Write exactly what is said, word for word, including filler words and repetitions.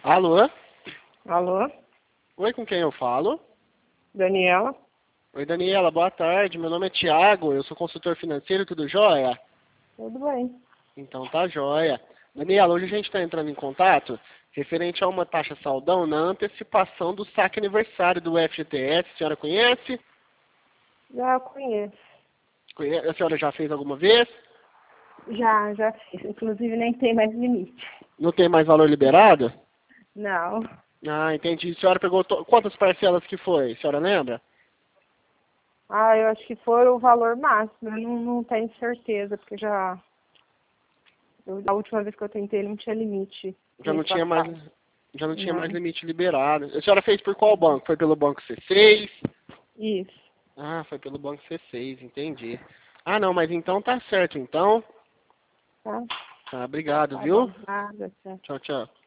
Alô? Alô? Oi, com quem eu falo? Daniela? Oi, Daniela, boa tarde. Meu nome é Thiago, eu sou consultor financeiro, tudo jóia? Tudo bem. Então tá jóia. Daniela, hoje a gente está entrando em contato referente a uma taxa saldão na antecipação do saque aniversário do F G T S. A senhora conhece? Já conheço. Conhe- A senhora já fez alguma vez? Já, já fiz. Inclusive nem tem mais limite. Não tem mais valor liberado? Não. Ah, entendi. A senhora pegou to- quantas parcelas que foi? A senhora lembra? Ah, eu acho que foi o valor máximo. Eu não, não tenho certeza, porque já. Eu, a última vez que eu tentei não tinha limite. Já não Mês tinha mais, passado. já não tinha mais Não. limite liberado. A senhora fez por qual banco? Foi pelo banco C seis? Isso. Ah, foi pelo banco C seis, entendi. Ah, não, mas então tá certo, então. Tá? Tá, obrigado, Tá viu? bom. Nada, tchau. Tchau, tchau.